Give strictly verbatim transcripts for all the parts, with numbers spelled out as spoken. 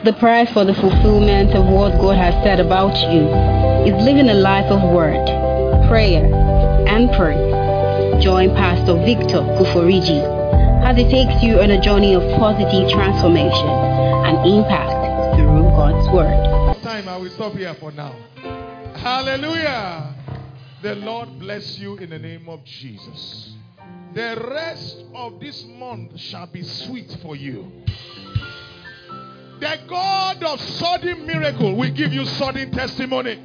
The price for the fulfillment of what God has said about you is living a life of word, prayer, and praise. Join Pastor Victor Kuforiji as he takes you on a journey of positive transformation and impact through God's word. Time, I will stop here for now. Hallelujah. The Lord bless you in the name of Jesus. The rest of this month shall be sweet for you. The God of sudden miracle will give you sudden testimony.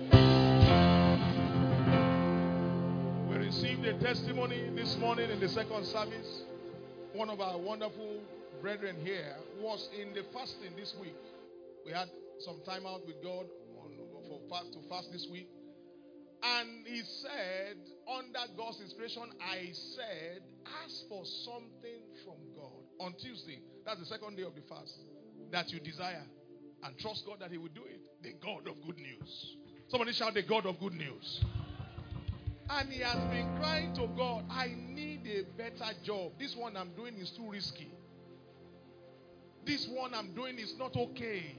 We received a testimony this morning in the second service. One of our wonderful brethren here was in the fasting this week. We had some time out with God for fast to fast this week. And he said, under God's inspiration, I said, ask for something from God. On Tuesday, that's the second day of the fast, that you desire. And trust God that he will do it. The God of good news. Somebody shout, the God of good news. And he has been crying to God, I need a better job. This one I'm doing is too risky. This one I'm doing is not okay.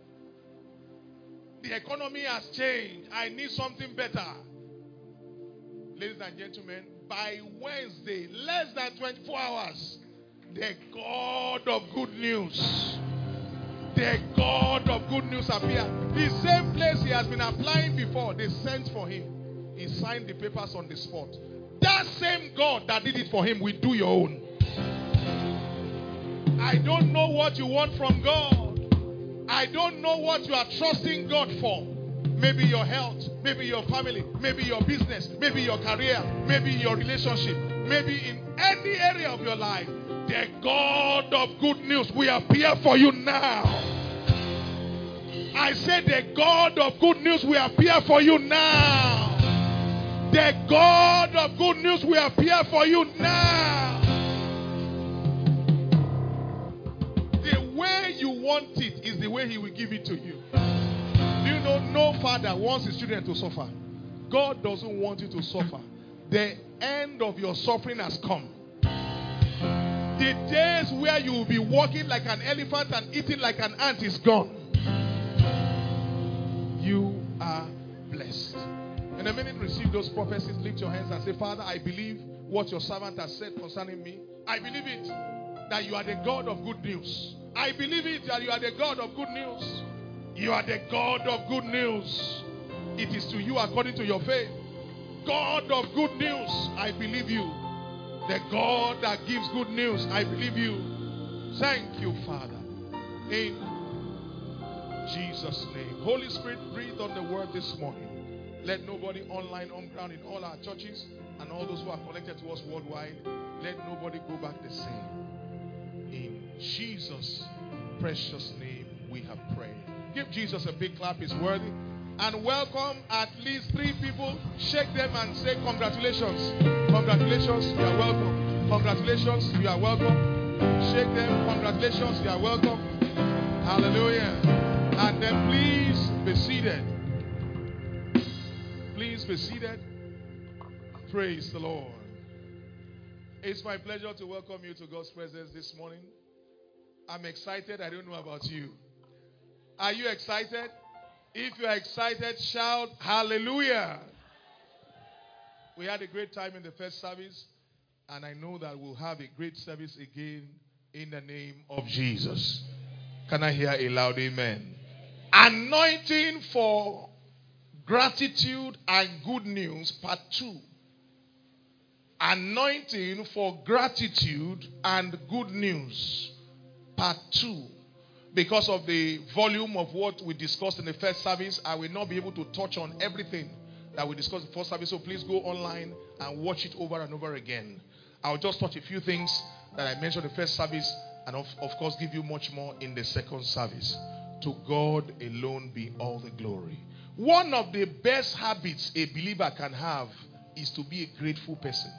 The economy has changed. I need something better. Ladies and gentlemen, by Wednesday, less than twenty-four hours, the God of good news, the God of good news appeared. The same place he has been applying before, they sent for him. He signed the papers on the spot. That same God that did it for him will do your own. I don't know what you want from God. I don't know what you are trusting God for. Maybe your health, maybe your family, maybe your business, maybe your career, maybe your relationship, maybe in any area of your life. The God of good news will appear for you now. I said the God of good news will appear for you now. The God of good news will appear for you now. The way you want it is the way he will give it to you. Do you know no father wants his children to suffer? God doesn't want you to suffer. The end of your suffering has come. The days where you will be walking like an elephant and eating like an ant is gone. You are blessed. In a minute, receive those prophecies. Lift your hands and say, Father, I believe what your servant has said concerning me. I believe it, that you are the God of good news. I believe it, that you are the God of good news. You are the God of good news. It is to you according to your faith. God of good news, I believe you. The God that gives good news, I believe you. Thank you, Father. In Jesus' name. Holy Spirit, breathe on the word this morning. Let nobody online, on ground, in all our churches, and all those who are connected to us worldwide, let nobody go back the same. In Jesus' precious name we have prayed. Give Jesus a big clap, he's worthy. And welcome at least three people. Shake them and say congratulations. Congratulations, you are welcome. Congratulations, you are welcome. Shake them, congratulations, you are welcome. Hallelujah. And then please be seated. Please be seated. Praise the Lord. It's my pleasure to welcome you to God's presence this morning. I'm excited. I don't know about you. Are you excited? If you are excited, shout hallelujah. We had a great time in the first service, and I know that we'll have a great service again in the name of Jesus. Can I hear a loud amen? Anointing for gratitude and good news, part two. Anointing for gratitude and good news, part two. Because of the volume of what we discussed in the first service, I will not be able to touch on everything that we discussed in the first service. So please go online and watch it over and over again. I'll just touch a few things that I mentioned in the first service, and of, of course give you much more in the second service. To God alone be all the glory. One of the best habits a believer can have is to be a grateful person.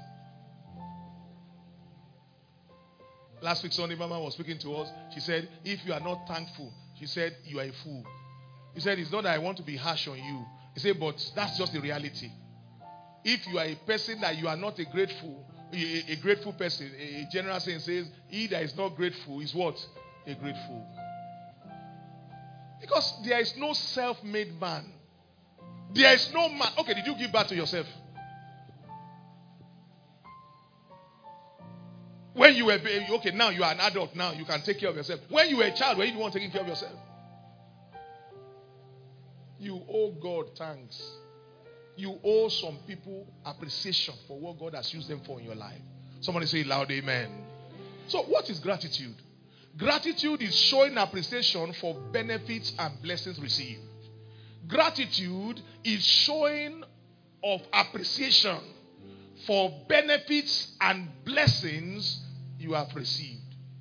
Last week, Sunday Mama was speaking to us. She said, if you are not thankful, she said, you are a fool. He said, it's not that I want to be harsh on you. He said, but that's just the reality. If you are a person that you are not a grateful, a, a grateful person, a, a general saying says, he that is not grateful is what? A grateful. Because there is no self-made man. There is no man. Okay, did you give birth to yourself? When you were baby, okay, now you are an adult, now you can take care of yourself. When you were a child, were you the one taking care of yourself? You owe God thanks. You owe some people appreciation for what God has used them for in your life. Somebody say loud amen. So what is gratitude? Gratitude is showing appreciation for benefits and blessings received. Gratitude is showing of appreciation for benefits and blessings you have received.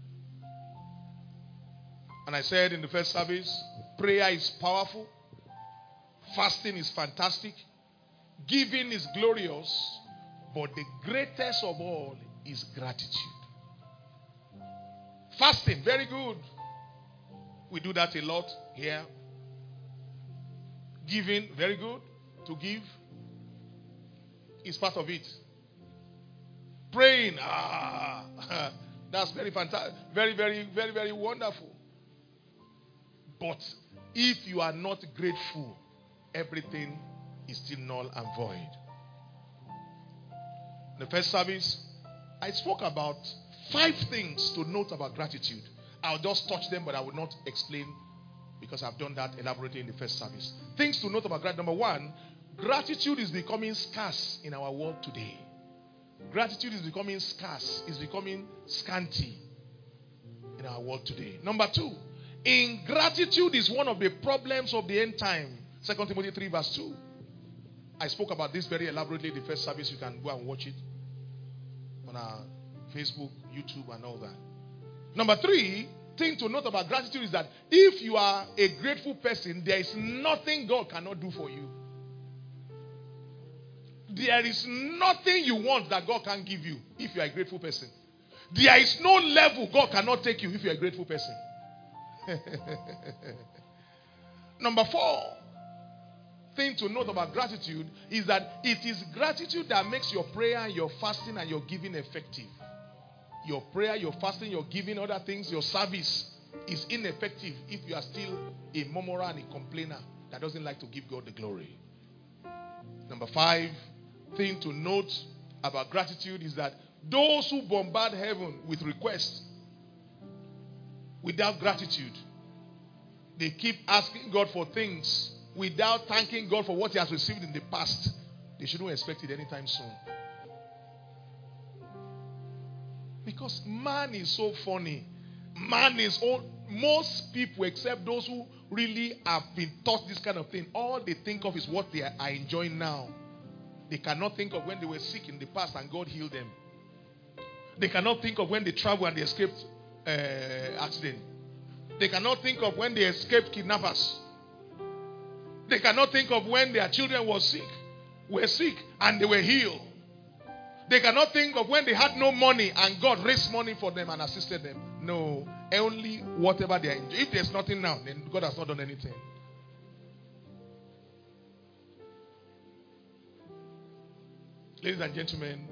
And I said in the first service, prayer is powerful, fasting is fantastic, giving is glorious, but the greatest of all is gratitude. Fasting, very good. We do that a lot here. Giving, very good. To give is part of it. Praying, ah, that's very fantastic. Very, very, very, very wonderful. But if you are not grateful, everything is still null and void. In the first service, I spoke about five things to note about gratitude. I'll just touch them, but I will not explain because I've done that elaborately in the first service. Things to note about gratitude. Number one, gratitude is becoming scarce in our world today. Gratitude is becoming scarce, is becoming scanty in our world today. Number two, ingratitude is one of the problems of the end time. Second Timothy three verse two. I spoke about this very elaborately in the first service. You can go and watch it on our Facebook, YouTube, and all that. Number three, thing to note about gratitude is that if you are a grateful person, there is nothing God cannot do for you. There is nothing you want that God can't give you if you are a grateful person. There is no level God cannot take you if you are a grateful person. Number four, thing to note about gratitude is that it is gratitude that makes your prayer, your fasting, and your giving effective. Your prayer, your fasting, your giving, other things, your service is ineffective if you are still a murmurer and a complainer that doesn't like to give God the glory. Number five, thing to note about gratitude is that those who bombard heaven with requests without gratitude, they keep asking God for things without thanking God for what he has received in the past. They shouldn't expect it anytime soon. Because man is so funny. Man is all, most people except those who really have been taught this kind of thing, all they think of is what they are enjoying now. They cannot think of when they were sick in the past and God healed them. They cannot think of when they traveled and they escaped uh, accident. They cannot think of when they escaped kidnappers. They cannot think of when their children were sick, were sick and they were healed. They cannot think of when they had no money and God raised money for them and assisted them. No, only whatever they are enjoying. If there's nothing now, then God has not done anything. Ladies and gentlemen,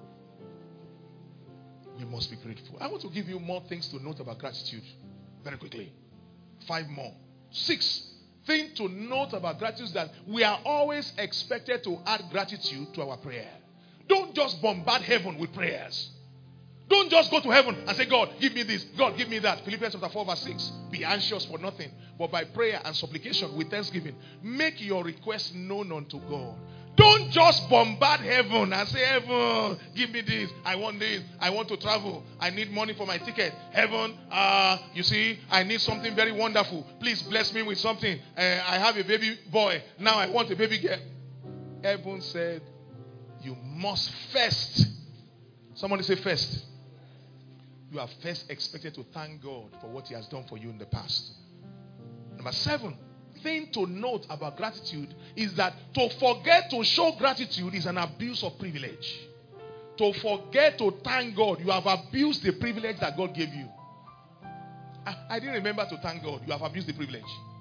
we must be grateful. I want to give you more things to note about gratitude very quickly. Five more. Six thing to note about gratitude is that we are always expected to add gratitude to our prayer. Don't just bombard heaven with prayers. Don't just go to heaven and say, God, give me this. God, give me that. Philippians chapter four verse six. Be anxious for nothing, but by prayer and supplication with thanksgiving, make your requests known unto God. Don't just bombard heaven and say, heaven, give me this. I want this. I want to travel. I need money for my ticket. Heaven, uh, you see, I need something very wonderful. Please bless me with something. Uh, I have a baby boy. Now I want a baby girl. Heaven said, you must first. Somebody say first. You are first expected to thank God for what he has done for you in the past. Number seven. Thing to note about gratitude is that to forget to show gratitude is an abuse of privilege. To forget to thank God, you have abused the privilege that God gave you. I, I didn't remember to thank God. You have abused the privilege.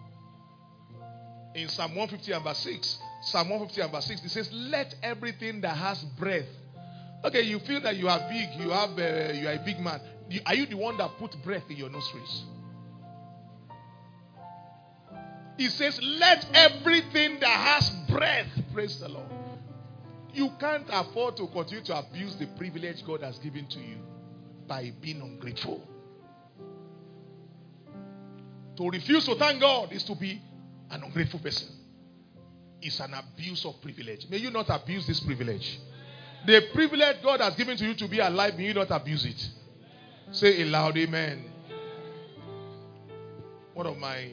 In Psalm one fifty and verse six, Psalm one fifty and verse six, it says, let everything that has breath. Okay, you feel that you are big, you have, uh, you are a big man. You, are you the one that put breath in your nostrils? He says, let everything that has breath praise the Lord. You can't afford to continue to abuse the privilege God has given to you by being ungrateful. To refuse to thank God is to be an ungrateful person. It's an abuse of privilege. May you not abuse this privilege. The privilege God has given to you to be alive, may you not abuse it. Say a loud amen. One of my,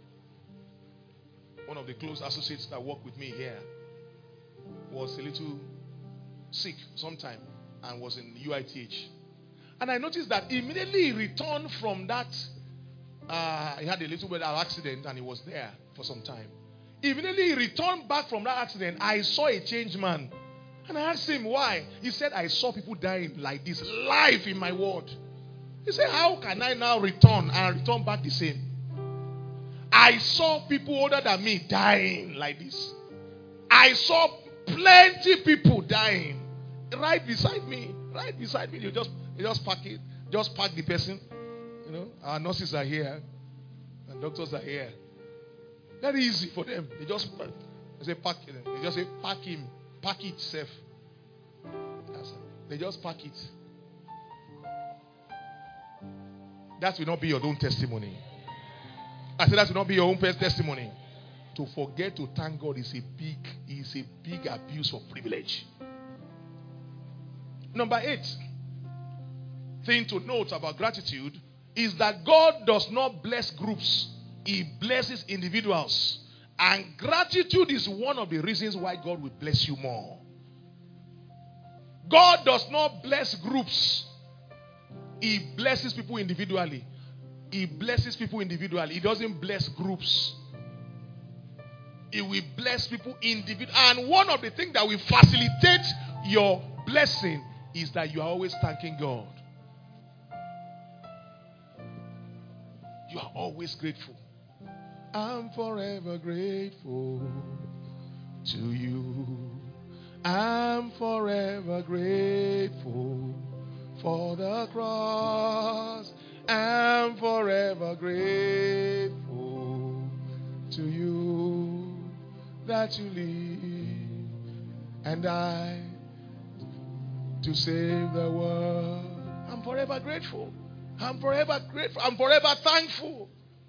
one of the close associates that work with me here was a little sick sometime and was in U I T H. And I noticed that immediately he returned from that, uh, he had a little bit of accident and he was there for some time. Immediately he returned back from that accident, I saw a changed man. And I asked him why. He said, I saw people dying like this, live in my ward. He said, how can I now return and return back the same? I saw people older than me dying like this. I saw plenty people dying right beside me. Right beside me. You just, you just park it. Just park the person. You know, our nurses are here. And doctors are here. Very easy for them. They just they say park it. They just say park him. Park it safe. They just park it. That will not be your own testimony. I said that will not be your own testimony. To forget to thank God is a big, is a big abuse of privilege. Number eight thing to note about gratitude is that God does not bless groups. He blesses individuals. And gratitude is one of the reasons why God will bless you more. God does not bless groups. He blesses people individually. He blesses people individually. He doesn't bless groups. He will bless people individually. And one of the things that will facilitate your blessing is that you are always thanking God. You are always grateful. I'm forever grateful to you. I'm forever grateful for the cross. I'm forever grateful to you that you live and I to save the world. I'm forever grateful. I'm forever grateful. I'm forever thankful.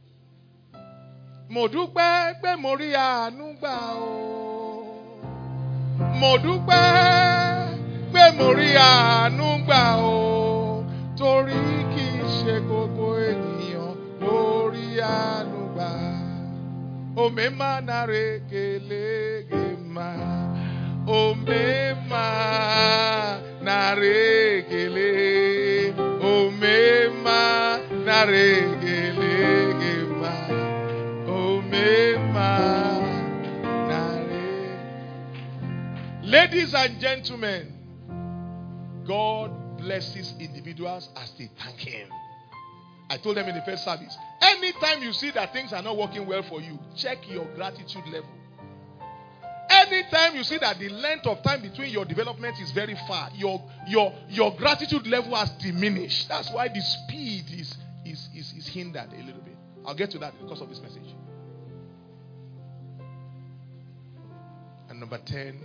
Mo dúpẹ́ pé mo rí àánú gbà o. Mo dúpẹ́ pé mo rí àánú gbà o. Torí kì í ṣe gbogbo ènìyàn ló rí àánú gbà. Ome ma na rekele gema. Ome ma na rekele. Ome ma na rekele gema. Ladies and gentlemen, God blesses individuals as they thank Him. I told them in the first service, anytime you see that things are not working well for you, check your gratitude level. Anytime you see that the length of time between your development is very far, your your your gratitude level has diminished. That's why the speed is is is, is hindered a little bit. I'll get to that because of this message. And number ten,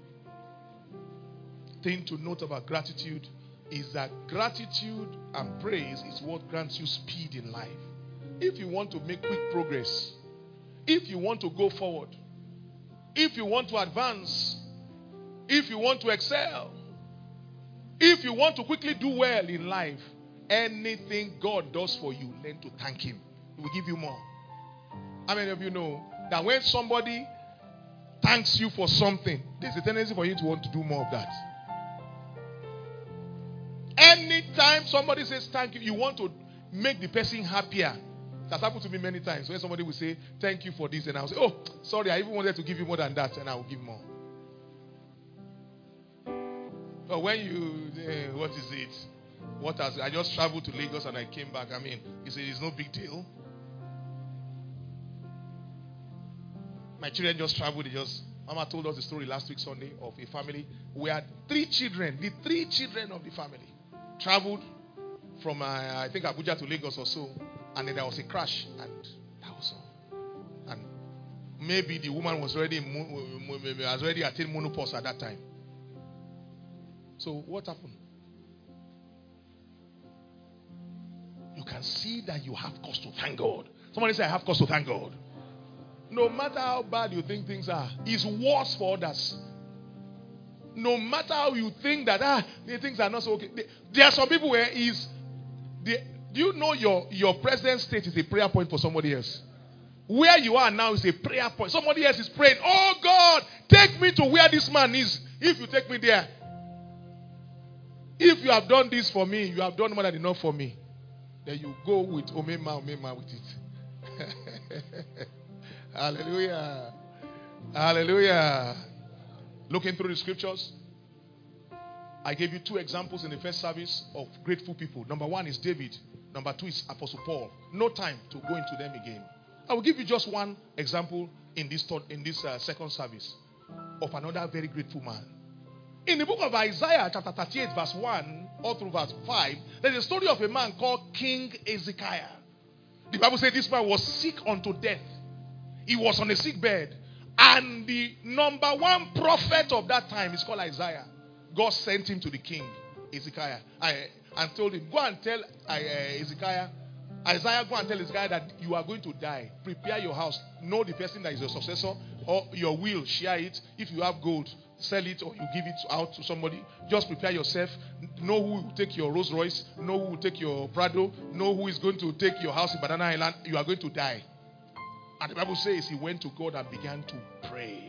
thing to note about gratitude is that gratitude and praise is what grants you speed in life. If you want to make quick progress, if you want to go forward, if you want to advance, if you want to excel, if you want to quickly do well in life, anything God does for you, learn to thank Him. He will give you more. How many of you know that when somebody thanks you for something, there's a tendency for you to want to do more of that? Anytime somebody says thank you, you want to make the person happier. That's happened to me many times. When somebody will say thank you for this, and I'll say, oh, sorry, I even wanted to give you more than that, and I will give more. But when you, uh, what is it? What has, I just traveled to Lagos and I came back. I mean, you say it's no big deal. My children just traveled. They just, Mama told us the story last week Sunday of a family. We had three children. The three children of the family traveled from, uh, I think, Abuja to Lagos or so. And then there was a crash. And that was all. And maybe the woman was already has already attained menopause at that time. So what happened? You can see that you have cause to thank God. Somebody say, I have cause to thank God. No matter how bad you think things are, it's worse for others. No matter how you think that ah, the things are not so okay. There are some people where is the, do you know your, your present state is a prayer point for somebody else? Where you are now is a prayer point. Somebody else is praying, oh God, take me to where this man is. If you take me there, if you have done this for me, you have done more than enough for me. Then you go with Omema, Omema with it. Hallelujah. Hallelujah. Looking through the scriptures, I gave you two examples in the first service of grateful people. Number one is David. Number two is Apostle Paul. No time to go into them again. I will give you just one example in this third, in this uh, second service of another very grateful man. In the book of Isaiah, chapter thirty-eight, verse one, all through verse five, there's a story of a man called King Hezekiah. The Bible says this man was sick unto death. He was on a sick bed. And the number one prophet of that time is called Isaiah. God sent him to the king, Hezekiah, I, and told him, go and tell uh, Hezekiah, Isaiah, go and tell Hezekiah that you are going to die. Prepare your house. Know the person that is your successor, or your will, share it. If you have gold, sell it, or you give it out to somebody. Just prepare yourself. Know who will take your Rolls Royce. Know who will take your Prado. Know who is going to take your house in Banana Island. You are going to die. And the Bible says he went to God and began to pray.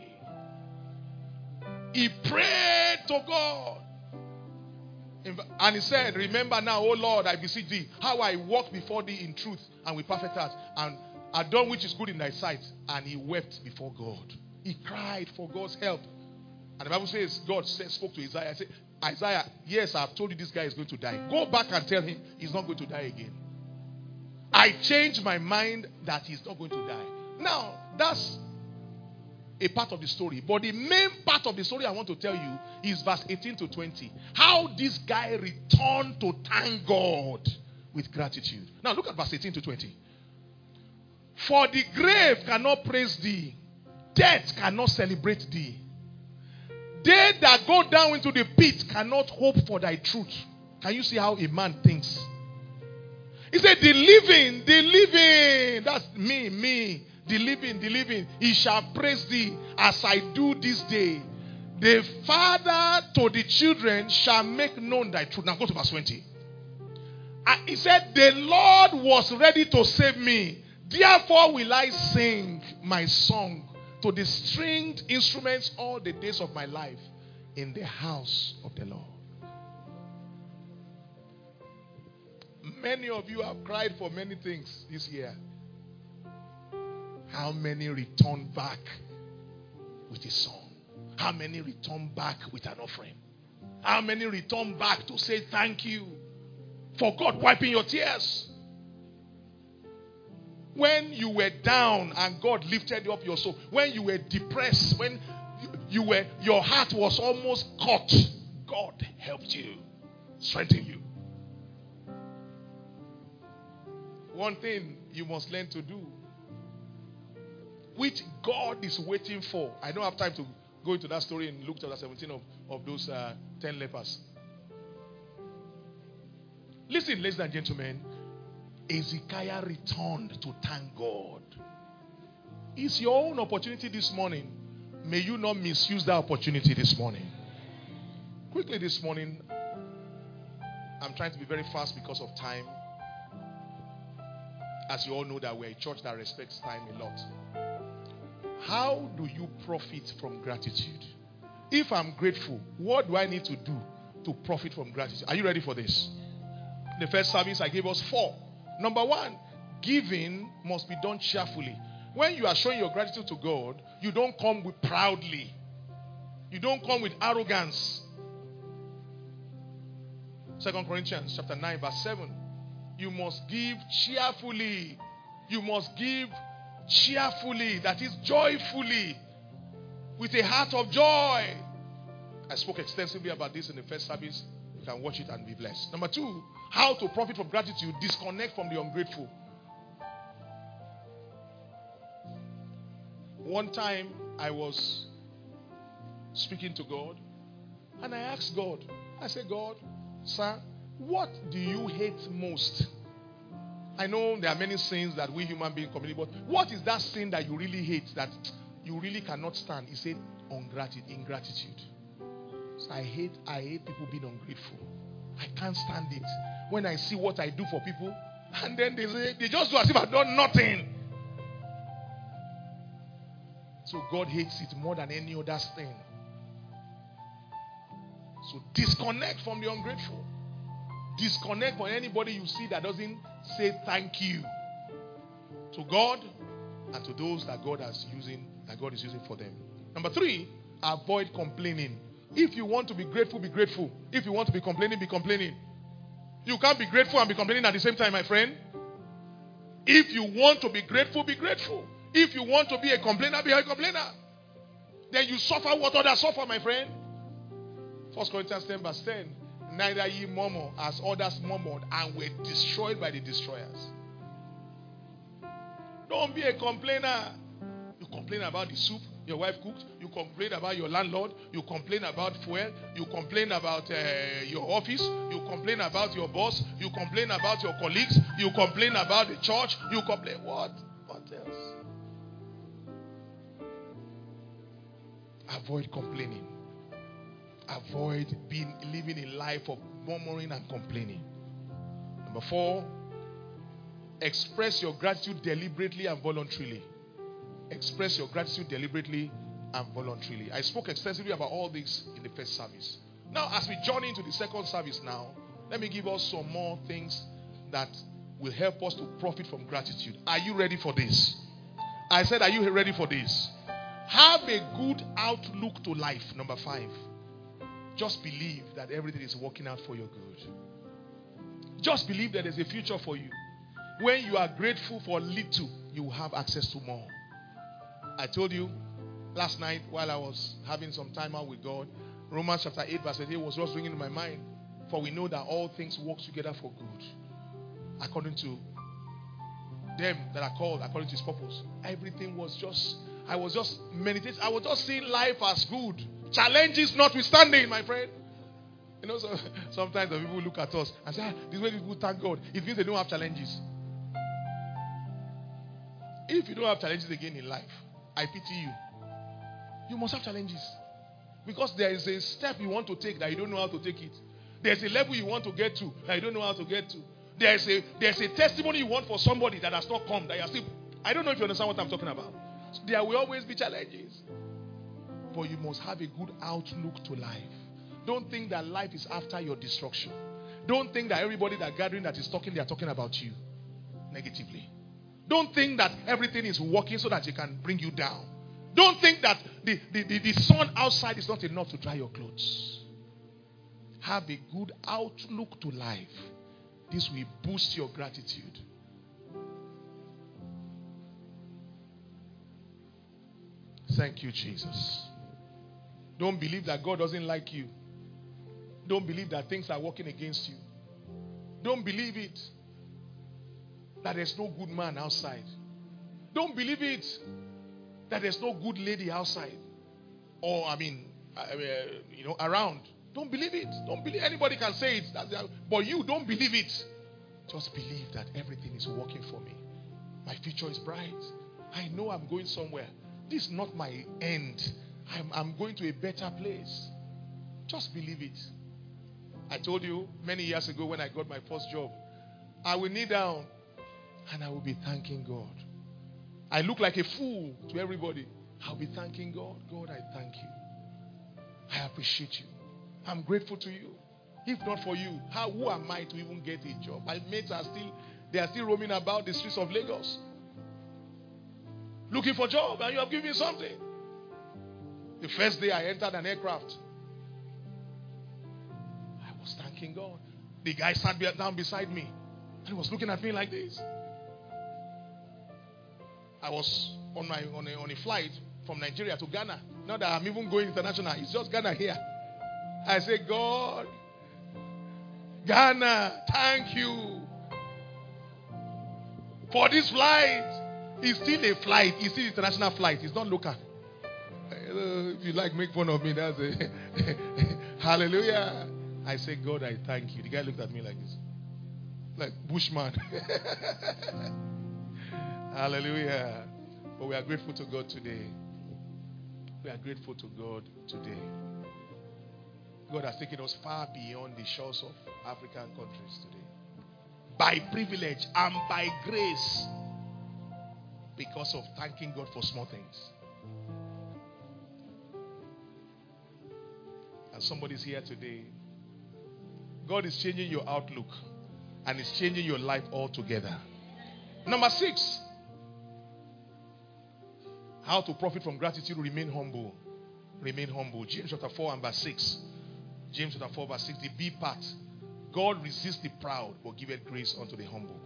He prayed to God. And he said, remember now, O Lord, I beseech thee, how I walk before thee in truth and with perfect heart, and I've done which is good in thy sight. And he wept before God. He cried for God's help. And the Bible says, God said, spoke to Isaiah. I said, Isaiah, yes, I've told you this guy is going to die. Go back and tell him he's not going to die again. I changed my mind that he's not going to die. Now, that's a part of the story. But the main part of the story I want to tell you is verse eighteen to twenty. How this guy returned to thank God with gratitude. Now, look at verse eighteen to twenty. For the grave cannot praise thee. Death cannot celebrate thee. They that go down into the pit cannot hope for thy truth. Can you see how a man thinks? He said, the living, the living, that's me, me, the living, the living, he shall praise thee as I do this day. The father to the children shall make known thy truth. Now go to verse twenty. And he said, the Lord was ready to save me. Therefore will I sing my song to the stringed instruments all the days of my life in the house of the Lord. Many of you have cried for many things this year. How many return back with a song? How many return back with an offering? How many return back to say thank you for God wiping your tears? When you were down and God lifted up your soul. When you were depressed. When you, you were, your heart was almost cut. God helped you. Strengthened you. One thing you must learn to do, which God is waiting for. I don't have time to go into that story in Luke chapter seventeen of, of those uh, ten lepers. Listen, ladies and gentlemen. Hezekiah returned to thank God. It's your own opportunity this morning. May you not misuse that opportunity this morning. Quickly this morning, I'm trying to be very fast because of time. As you all know that we're a church that respects time a lot. How do you profit from gratitude? If I'm grateful, what do I need to do to profit from gratitude? Are you ready for this? The first service I gave us four. Number one, giving must be done cheerfully. When you are showing your gratitude to God, you don't come with proudly. You don't come with arrogance. Second Corinthians chapter nine verse seven. You must give cheerfully. You must give cheerfully. That is joyfully. With a heart of joy. I spoke extensively about this in the first service. You can watch it and be blessed. Number two, how to profit from gratitude. Disconnect from the ungrateful. One time I was speaking to God and I asked God, I said, God, sir, what do you hate most? I know there are many sins that we human beings commit, but what is that sin that you really hate, that you really cannot stand? He said, ungratitude, ingratitude. So I hate, I hate people being ungrateful. I can't stand it. When I see what I do for people, and then they say, they just do as if I've done nothing. So God hates it more than any other thing. So disconnect from the ungrateful. Disconnect from anybody you see that doesn't say thank you to God and to those that God has using, that God is using for them. Number three, avoid complaining. If you want to be grateful, be grateful. If you want to be complaining, be complaining. You can't be grateful and be complaining at the same time, my friend. If you want to be grateful, be grateful. If you want to be a complainer, be a complainer. Then you suffer what others suffer, my friend. First Corinthians ten verse ten. Neither ye murmur as others murmured and were destroyed by the destroyers. Don't be a complainer. You complain about the soup your wife cooked. You complain about your landlord. You complain about fuel. You complain about uh, your office. You complain about your boss. You complain about your colleagues. You complain about the church. You complain. What? What else? Avoid complaining. Avoid being living a life of murmuring and complaining. Number four, express your gratitude deliberately and voluntarily. Express your gratitude deliberately and voluntarily. I spoke extensively about all this in the first service. Now, as we journey into the second service now, let me give us some more things that will help us to profit from gratitude. Are you ready for this? I said, are you ready for this? Have a good outlook to life. Number five. Just believe that everything is working out for your good. Just believe that there's a future for you. When you are grateful for little, you will have access to more. I told you last night while I was having some time out with God, Romans chapter eight verse eight was just ringing in my mind. For we know that all things work together for good, according to them that are called according to his purpose. Everything was just, I was just meditating. I was just seeing life as good. Challenges notwithstanding, my friend. You know, so, sometimes the people look at us and say, ah, this way people thank God. It means they don't have challenges. If you don't have challenges again in life, I pity you. You must have challenges. Because there is a step you want to take that you don't know how to take it. There's a level you want to get to that you don't know how to get to. There's a, there's a testimony you want for somebody that has not come, that you are still. I don't know if you understand what I'm talking about. So there will always be challenges. But you must have a good outlook to life. Don't think that life is after your destruction. Don't think that everybody that gathering that is talking, they are talking about you negatively. Don't think that everything is working so that it can bring you down. Don't think that the, the, the, the sun outside is not enough to dry your clothes. Have a good outlook to life. This will boost your gratitude. Thank you, Jesus. Don't believe that God doesn't like you. Don't believe that things are working against you. Don't believe it that there's no good man outside. Don't believe it that there's no good lady outside. Or, I mean, uh, you know, around. Don't believe it. Don't believe anybody can say it. That's the, but you don't believe it. Just believe that everything is working for me. My future is bright. I know I'm going somewhere. This is not my end. I'm, I'm going to a better place. Just believe it. I told you many years ago when I got my first job, I will kneel down and I will be thanking God. I look like a fool to everybody. I'll be thanking God. God, I thank you. I appreciate you. I'm grateful to you. If not for you, how who am I to even get a job? My mates are still, they are still roaming about the streets of Lagos, looking for a job, and you have given me something. The first day I entered an aircraft, I was thanking God. The guy sat down beside me and he was looking at me like this. I was on my on a, on a flight from Nigeria to Ghana. Now that I'm even going international, it's just Ghana here. I say, God, Ghana, thank you for this flight. It's still a flight. It's still international flight. It's not local. Uh, if you like, make fun of me. That's it. Hallelujah. I say, God, I thank you. The guy looked at me like this. Like Bushman. Hallelujah. But we are grateful to God today. We are grateful to God today. God has taken us far beyond the shores of African countries today. By privilege and by grace. Because of thanking God for small things. And somebody's here today. God is changing your outlook. And it's changing your life altogether. Number six. How to profit from gratitude. Remain humble. Remain humble. James chapter four and verse six. James chapter four verse six. The B part. God resists the proud, but giveth grace unto the humble.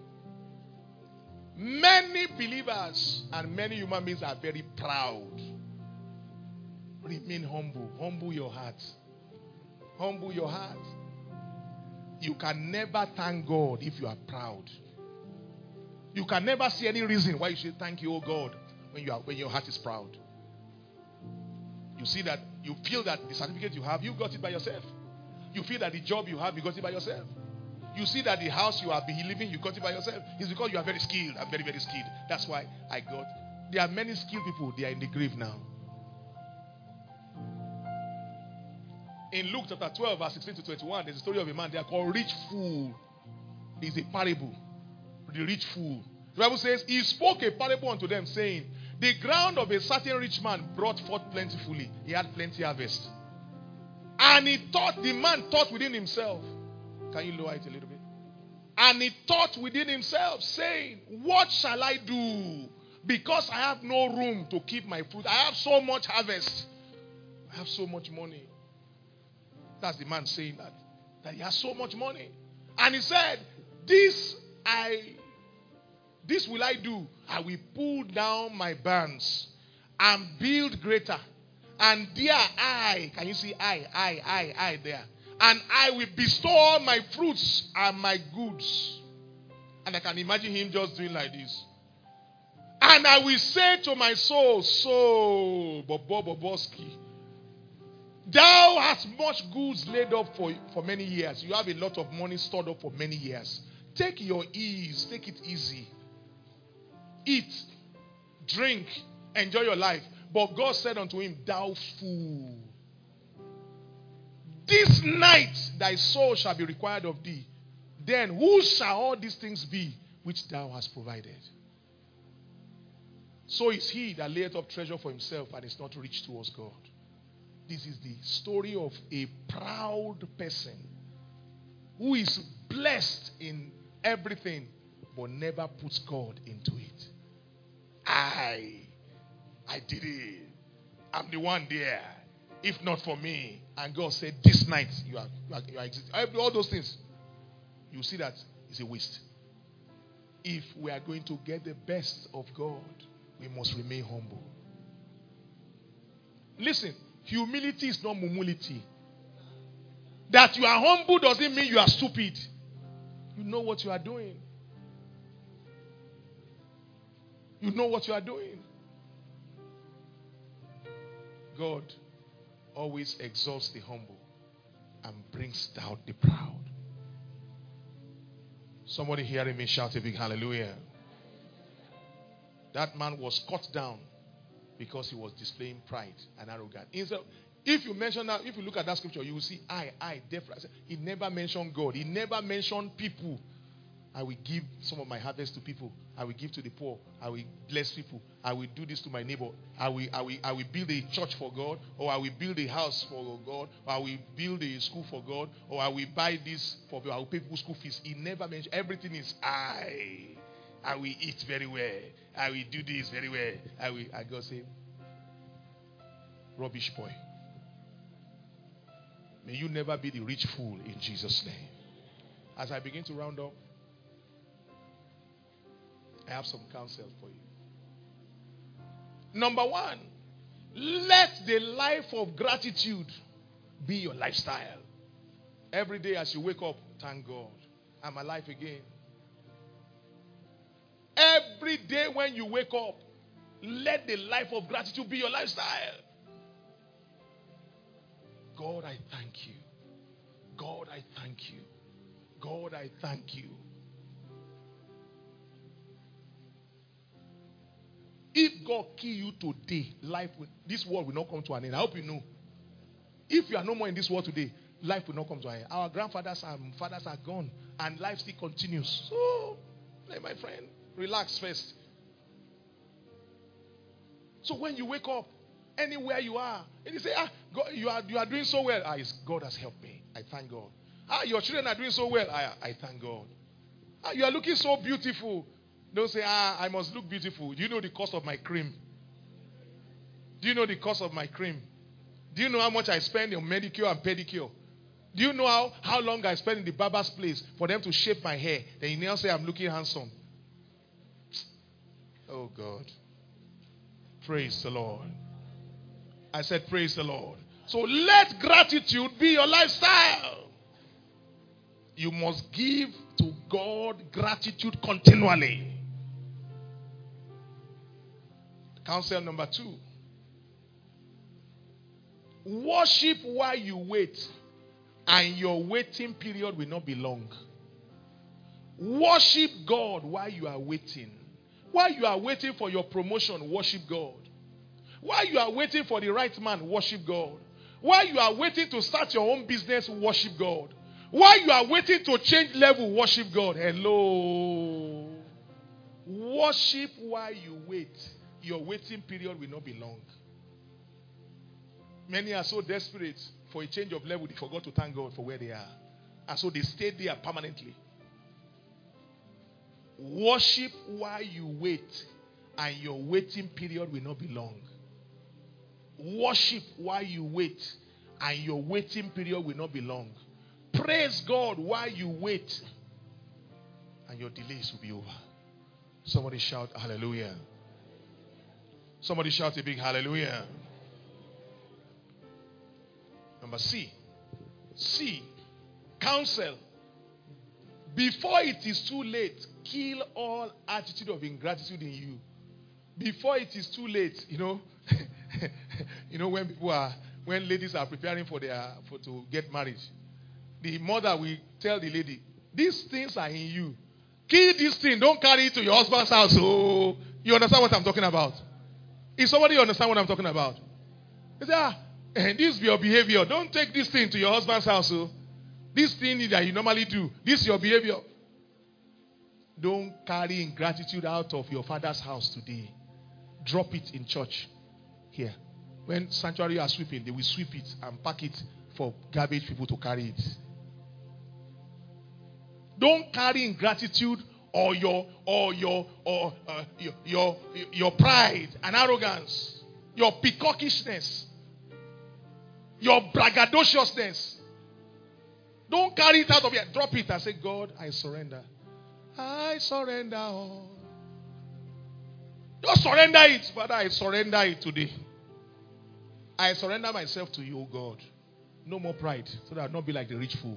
Many believers and many human beings are very proud. Remain humble. Humble your heart. Humble your heart. You can never thank God if you are proud. You can never see any reason why you should thank you, oh God, when you are when your heart is proud. You see that you feel that the certificate you have, you got it by yourself. You feel that the job you have, you got it by yourself. You see that the house you are living, you got it by yourself. It's because you are very skilled. I'm very, very skilled. That's why I got. There are many skilled people. They are in the grave now. In Luke chapter twelve, verse sixteen to twenty-one, there's a story of a man. They are called rich fool. There's a parable. The rich fool. The Bible says, he spoke a parable unto them, saying, the ground of a certain rich man brought forth plentifully. He had plenty harvest. And he thought, the man thought within himself. Can you lower it a little bit? And he thought within himself, saying, what shall I do? Because I have no room to keep my fruit. I have so much harvest. I have so much money. That's the man saying that. That he has so much money. And he said, this I this will I do. I will pull down my barns and build greater. And there I, can you see I, I, I, I there? And I will bestow all my fruits and my goods. And I can imagine him just doing like this. And I will say to my soul, soul, Bobo Boboski, thou hast much goods laid up for, for many years. You have a lot of money stored up for many years. Take your ease. Take it easy. Eat. Drink. Enjoy your life. But God said unto him, thou fool. This night thy soul shall be required of thee. Then who shall all these things be which thou hast provided? So is he that layeth up treasure for himself and is not rich towards God. This is the story of a proud person who is blessed in everything but never puts God into it. I, I did it. I'm the one there. If not for me. And God said, this night you are, you are, you are existing. All those things. You see that it's a waste. If we are going to get the best of God, we must remain humble. Listen, humility is not humility. That you are humble doesn't mean you are stupid. You know what you are doing. You know what you are doing. God always exalts the humble and brings down the proud. Somebody hearing me shout a big hallelujah. That man was cut down because he was displaying pride and arrogance. Instead, if you mention that, if you look at that scripture, you will see I, I, therefore. He never mentioned God. He never mentioned people. I will give some of my harvest to people. I will give to the poor. I will bless people. I will do this to my neighbor. I will, I will, I will build a church for God, or I will build a house for God, or I will build a school for God, or I will buy this for people. I will pay people school fees. He never mentioned. Everything is I. I will eat very well. I will do this very well. I will. I God say, rubbish boy. May you never be the rich fool in Jesus' name. As I begin to round up, I have some counsel for you. Number one, let the life of gratitude be your lifestyle. Every day as you wake up, thank God, I'm alive again. Every Every day when you wake up, let the life of gratitude be your lifestyle. God, I thank you. God, I thank you. God, I thank you. If God kill you today, life will, this world will not come to an end. I hope you know. If you are no more in this world today, life will not come to an end. Our grandfathers and fathers are gone, and life still continues. So, hey, my friend, relax first. So when you wake up, anywhere you are, and you say, ah, God, you are you are doing so well. Ah, God has helped me. I thank God. Ah, your children are doing so well. I, I thank God. Ah, you are looking so beautiful. Don't say, ah, I must look beautiful. Do you know the cost of my cream? Do you know the cost of my cream? Do you know how much I spend on manicure and pedicure? Do you know how, how long I spend in the barber's place for them to shape my hair? Then you now say I'm looking handsome. Oh God. Praise the Lord. I said praise the Lord. So let gratitude be your lifestyle. You must give to God gratitude continually. Counsel number two. Worship while you wait, and your waiting period will not be long. Worship God while you are waiting. While you are waiting for your promotion, worship God. While you are waiting for the right man, worship God. While you are waiting to start your own business, worship God. While you are waiting to change level, worship God. Hello. Worship while you wait. Your waiting period will not be long. Many are so desperate for a change of level, they forgot to thank God for where they are. And so they stayed there permanently. Worship while you wait, and your waiting period will not be long. Worship while you wait, and your waiting period will not be long. Praise God while you wait, and your delays will be over. Somebody shout hallelujah. Somebody shout a big hallelujah. Number C. C. Counsel. Before it is too late, kill all attitude of ingratitude in you. Before it is too late, you know, you know when people are, when ladies are preparing for their for to get married, the mother will tell the lady, these things are in you. Kill this thing. Don't carry it to your husband's house. Oh, you understand what I'm talking about? If somebody understand what I'm talking about, they say, ah, this is your behavior. Don't take this thing to your husband's house. Oh. This thing that you normally do, this is your behavior. Don't carry ingratitude out of your father's house today. Drop it in church here. When sanctuary are sweeping, they will sweep it and pack it for garbage people to carry it. Don't carry ingratitude or your or your or uh, your, your your pride and arrogance, your peacockishness, your braggadociousness. Don't carry it out of here. Drop it and say, God, I surrender. I surrender all. Just surrender it. Father, I surrender it today. I surrender myself to you, O God. No more pride, so that I'll not be like the rich fool.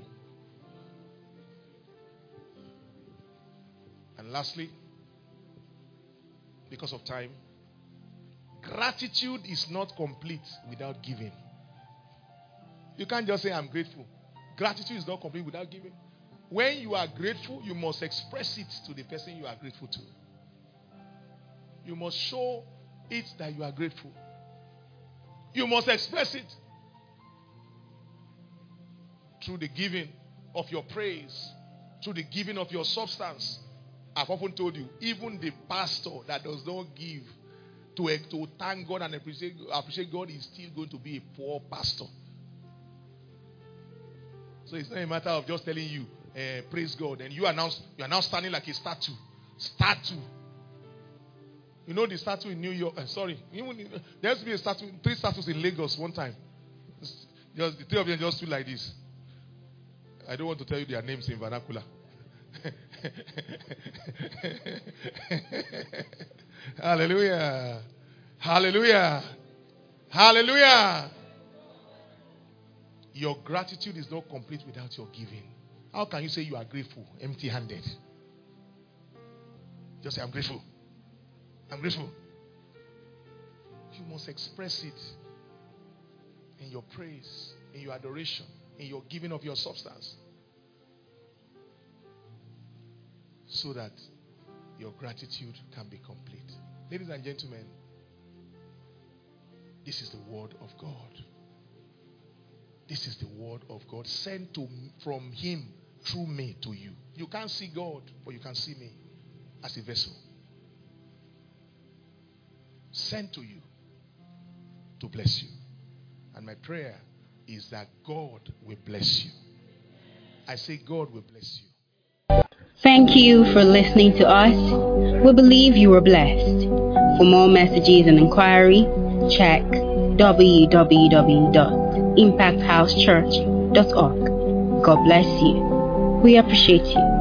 And lastly, because of time, gratitude is not complete without giving. You can't just say, I'm grateful. Gratitude is not complete without giving. When you are grateful, you must express it to the person you are grateful to. You must show it that you are grateful. You must express it through the giving of your praise, through the giving of your substance. I've often told you, even the pastor that does not give to, to thank God and appreciate, appreciate God is still going to be a poor pastor. So it's not a matter of just telling you, uh, praise God, and you are now you are now standing like a statue. Statue. You know the statue in New York. Uh, sorry, even in, there used to be a statue, three statues in Lagos one time. Just the three of them just stood like this. I don't want to tell you their names in vernacular. Hallelujah! Hallelujah! Hallelujah! Your gratitude is not complete without your giving. How can you say you are grateful empty-handed? Just say, I'm grateful. I'm grateful. You must express it in your praise, in your adoration, in your giving of your substance, so that your gratitude can be complete. Ladies and gentlemen, this is the word of God. This is the word of God sent to from Him through me to you. You can't see God, but you can see me as a vessel sent to you to bless you. And my prayer is that God will bless you. I say God will bless you. Thank you for listening to us. We believe you were blessed. For more messages and inquiry, check w w w dot impact house church dot org. God bless you. We appreciate you.